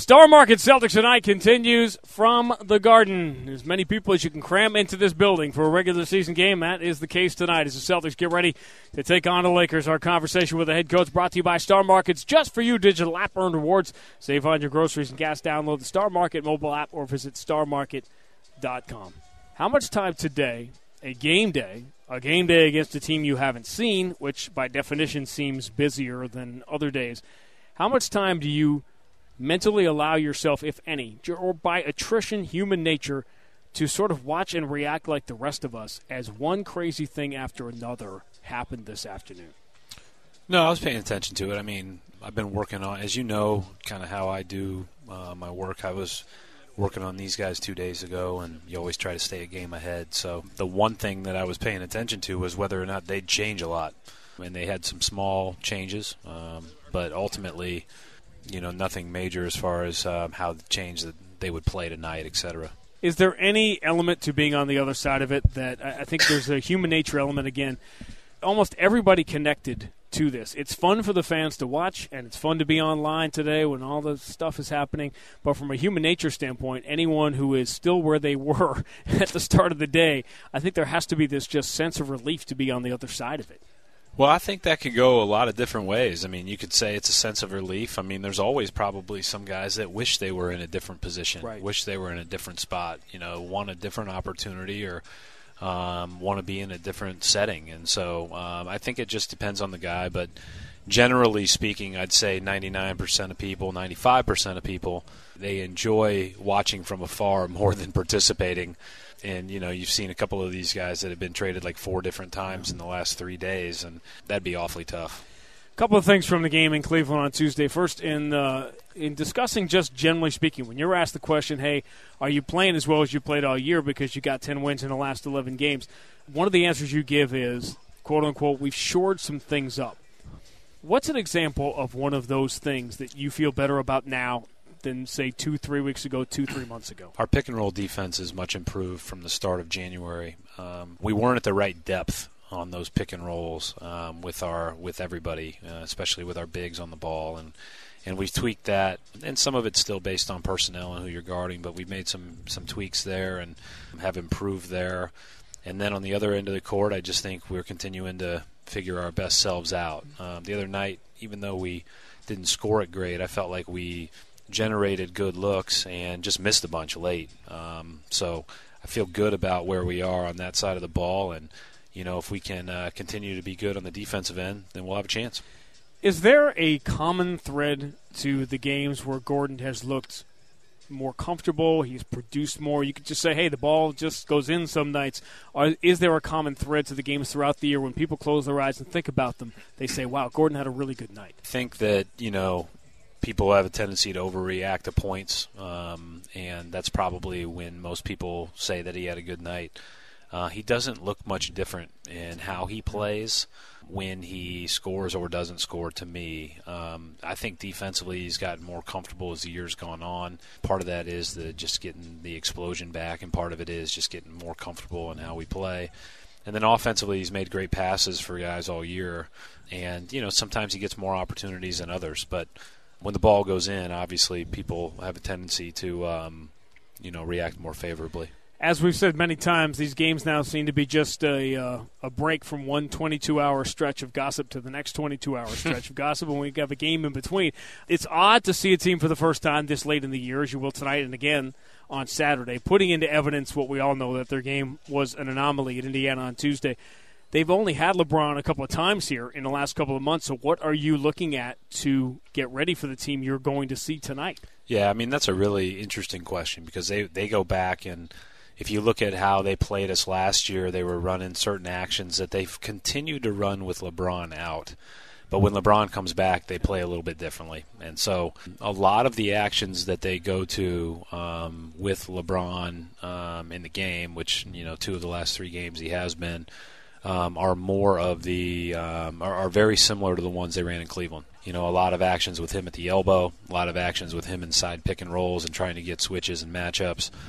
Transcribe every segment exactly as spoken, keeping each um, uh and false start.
Star Market Celtics Tonight continues from the Garden. As many people as you can cram into this building for a regular season game, that is the case tonight as the Celtics get ready to take on the Lakers. Our conversation with the head coach brought to you by Star Market's Just For You digital app. Earn rewards. Save on your groceries and gas. Download the Star Market mobile app or visit star market dot com. How much time today, a game day, a game day against a team you haven't seen, which by definition seems busier than other days, how much time do you mentally allow yourself, if any, or by attrition, human nature, to sort of watch and react like the rest of us as one crazy thing after another happened this afternoon? No, I was paying attention to it. I mean, I've been working on, as you know, kind of how I do uh, my work. I was working on these guys two days ago, and you always try to stay a game ahead. So the one thing that I was paying attention to was whether or not they'd change a lot. And they had some small changes, um, but ultimately, you know, nothing major as far as um, how the change that they would play tonight, et cetera. Is there any element to being on the other side of it that I think there's a human nature element again? Almost everybody connected to this. It's fun for the fans to watch, and it's fun to be online today when all the stuff is happening. But from a human nature standpoint, anyone who is still where they were at the start of the day, I think there has to be this just sense of relief to be on the other side of it. Well, I think that could go a lot of different ways. I mean, you could say it's a sense of relief. I mean, there's always probably some guys that wish they were in a different position, right. wish they were in a different spot, you know, want a different opportunity or um, want to be in a different setting. And so um, I think it just depends on the guy. But generally speaking, I'd say ninety-nine percent of people, ninety-five percent of people, they enjoy watching from afar more than participating. And, you know, you've seen a couple of these guys that have been traded like four different times in the last three days, and that'd be awfully tough. A couple of things from the game in Cleveland on Tuesday. First, in uh, in discussing just generally speaking, when you're asked the question, hey, are you playing as well as you played all year because you got ten wins in the last eleven games, one of the answers you give is, quote, unquote, we've shored some things up. What's an example of one of those things that you feel better about now than, say, two, three weeks ago, two, three months ago? Our pick-and-roll defense is much improved from the start of January. Um, we weren't at the right depth on those pick-and-rolls um, with our with everybody, uh, especially with our bigs on the ball. And, and we've tweaked that. And some of it's still based on personnel and who you're guarding, but we've made some, some tweaks there and have improved there. And then on the other end of the court, I just think we're continuing to figure our best selves out. Um, the other night, even though we didn't score it great, I felt like we – generated good looks and just missed a bunch late. Um, so I feel good about where we are on that side of the ball. And, you know, if we can uh, continue to be good on the defensive end, then we'll have a chance. Is there a common thread to the games where Gordon has looked more comfortable, he's produced more? You could just say, hey, the ball just goes in some nights. Or is there a common thread to the games throughout the year when people close their eyes and think about them, they say, wow, Gordon had a really good night? I think that, you know, people have a tendency to overreact to points, um, and that's probably when most people say that he had a good night. Uh, he doesn't look much different in how he plays when he scores or doesn't score to me. Um, I think defensively he's gotten more comfortable as the year's gone on. Part of that is the just getting the explosion back, and part of it is just getting more comfortable in how we play. And then offensively he's made great passes for guys all year, and you know sometimes he gets more opportunities than others, but when the ball goes in, obviously people have a tendency to, um, you know, react more favorably. As we've said many times, these games now seem to be just a uh, a break from one twenty-two hour stretch of gossip to the next twenty-two hour stretch of gossip, and we have a game in between. It's odd to see a team for the first time this late in the year, as you will tonight and again on Saturday, putting into evidence what we all know, that their game was an anomaly at Indiana on Tuesday. They've only had LeBron a couple of times here in the last couple of months, so what are you looking at to get ready for the team you're going to see tonight? Yeah, I mean, that's a really interesting question because they, they go back, and if you look at how they played us last year, they were running certain actions that they've continued to run with LeBron out. But when LeBron comes back, they play a little bit differently. And so a lot of the actions that they go to um, with LeBron um, in the game, which, you know, two of the last three games he has been, Um, are more of the um, are, are very similar to the ones they ran in Cleveland. You know, a lot of actions with him at the elbow, a lot of actions with him inside pick and rolls and trying to get switches and matchups.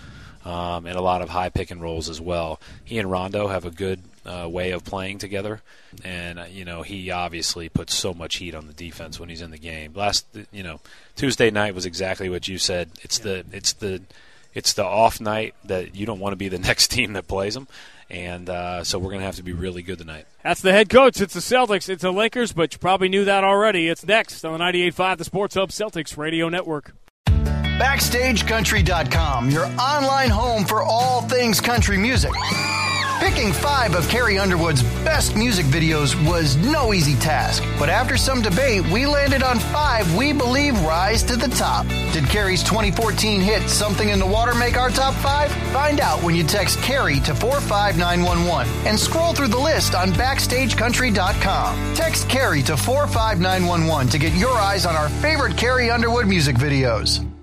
um, and a lot of high pick and rolls as well. He and Rondo have a good uh, way of playing together, and uh, you know he obviously puts so much heat on the defense when he's in the game. Last, you know, Tuesday night was exactly what you said. It's yeah. the it's the it's the off night that you don't want to be the next team that plays them. And uh, so we're going to have to be really good tonight. That's the head coach. It's the Celtics. It's the Lakers, but you probably knew that already. It's next on the ninety-eight point five, the Sports Hub Celtics Radio Network. Backstage Country dot com, your online home for all things country music. Picking five of Carrie Underwood's best music videos was no easy task, but after some debate, we landed on five we believe rise to the top. Did Carrie's twenty fourteen hit Something in the Water make our top five? Find out when you text Carrie to four five nine one one and scroll through the list on Backstage Country dot com. Text Carrie to four five nine one one to get your eyes on our favorite Carrie Underwood music videos.